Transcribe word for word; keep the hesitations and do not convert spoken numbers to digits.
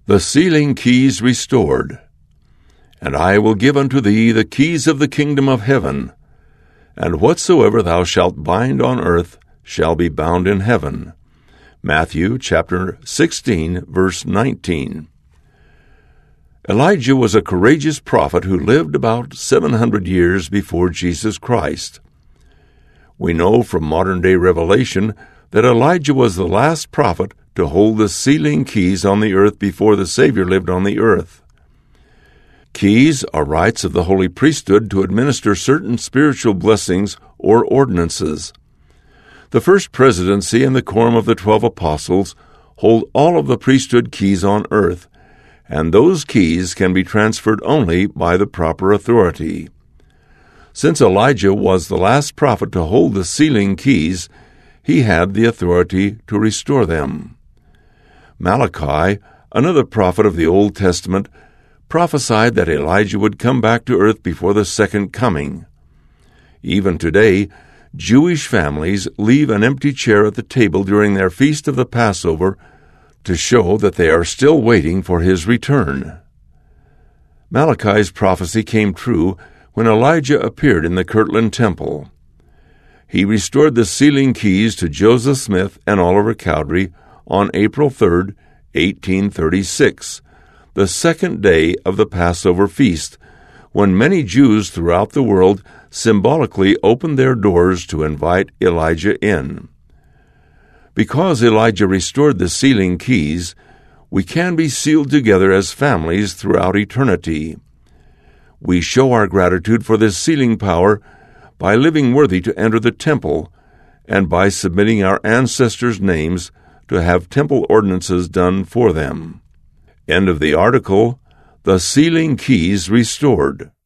The sealing keys restored. And I will give unto thee the keys of the kingdom of heaven, and whatsoever thou shalt bind on earth shall be bound in heaven. Matthew chapter sixteen, verse nineteen. Elijah was a courageous prophet who lived about seven hundred years before Jesus Christ. We know from modern-day revelation that Elijah was the last prophet to hold the sealing keys on the earth before the Savior lived on the earth. Keys are rights of the holy priesthood to administer certain spiritual blessings or ordinances. The first presidency and the quorum of the twelve apostles hold all of the priesthood keys on earth, and those keys can be transferred only by the proper authority. Since Elijah was the last prophet to hold the sealing keys, he had the authority to restore them. Malachi, another prophet of the Old Testament, prophesied that Elijah would come back to earth before the second coming. Even today, Jewish families leave an empty chair at the table during their feast of the Passover to show that they are still waiting for his return. Malachi's prophecy came true when Elijah appeared in the Kirtland Temple. He restored the sealing keys to Joseph Smith and Oliver Cowdery on April third, eighteen thirty-six, the second day of the Passover feast, when many Jews throughout the world symbolically opened their doors to invite Elijah in. Because Elijah restored the sealing keys, we can be sealed together as families throughout eternity. We show our gratitude for this sealing power by living worthy to enter the temple and by submitting our ancestors' names to have temple ordinances done for them. End of the article, The Sealing Keys Restored.